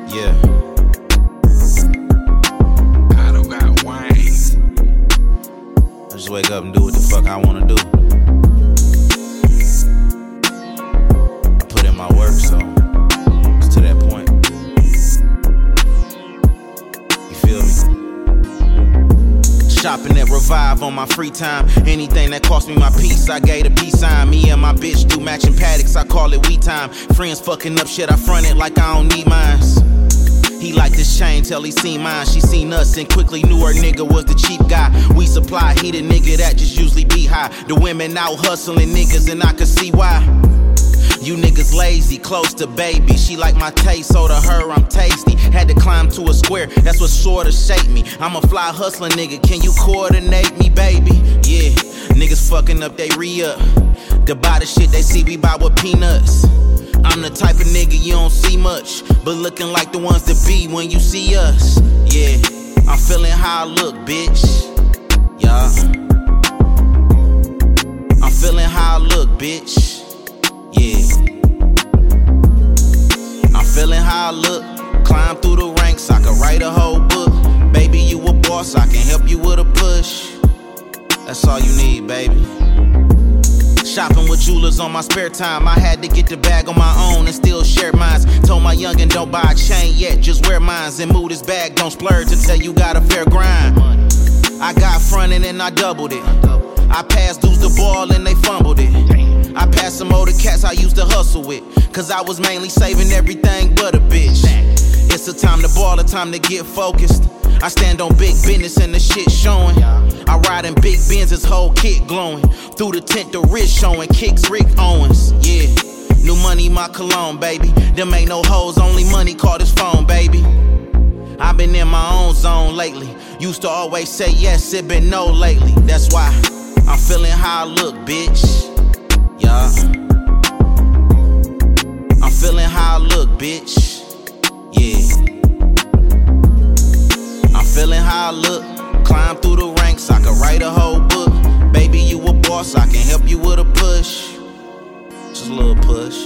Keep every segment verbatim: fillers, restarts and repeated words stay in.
Yeah. I don't got wings. I just wake up and do what the fuck I wanna do. I put in my work, so it's to that point. You feel me? Shopping at Revive on my free time. Anything that cost me my peace, I gave a peace sign. Me and my bitch do matching paddocks, I call it we time. Friends fucking up shit, I front it like I don't need mines. He liked this chain till he seen mine. She seen us and quickly knew her nigga was the cheap guy. We supply, he the nigga that just usually be high. The women out hustling niggas and I could see why. You niggas lazy, close to baby. She like my taste, so to her I'm tasty. Had to climb to a square, that's what sorta shaped me. I'm a fly hustling nigga, can you coordinate me, baby? Yeah, niggas fucking up, they re-up. To buy the shit they see we buy with peanuts. I'm the type of nigga you don't see much, but looking like the ones that be when you see us. Yeah, I'm feeling how I look, bitch. Yeah, I'm feeling how I look, bitch. Yeah, I'm feeling how I look. Climb through the ranks, I can write a whole book. Baby, you a boss, I can help you with a push. That's all you need, baby. Shopping with jewelers on my spare time. I had to get the bag on my own and still share mines. Told my youngin' don't buy a chain yet, just wear mines and move this bag. Don't splurge until you got a fair grind. I got fronted and I doubled it. I passed dudes the ball and they fumbled it. I passed some older cats I used to hustle with, cause I was mainly saving everything but a bitch. It's a time to ball, a time to get focused. I stand on big business and the shit showing. I ride in big Benz, his whole kit glowing. Through the tent, the wrist showing. Kicks Rick Owens, yeah. New money, my cologne, baby. Them ain't no hoes, only money, call this phone, baby. I've been in my own zone lately. Used to always say yes, it been no lately. That's why I'm feeling how I look, bitch. Yeah. I'm feeling how I look, bitch. Yeah. I'm feeling how I look. Climb through the ranks, I can write a whole book. Baby, you a boss, I can help you with a push. Just a little push.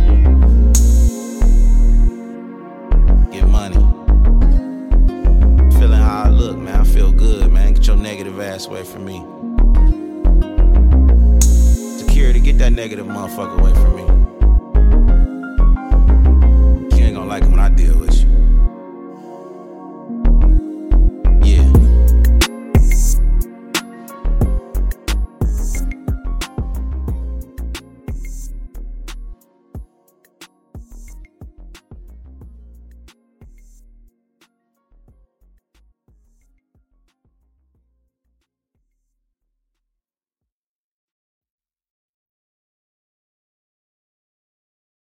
Get money. Feeling how I look, man. I feel good, man. Get your negative ass away from me. Security, get that negative motherfucker away from me.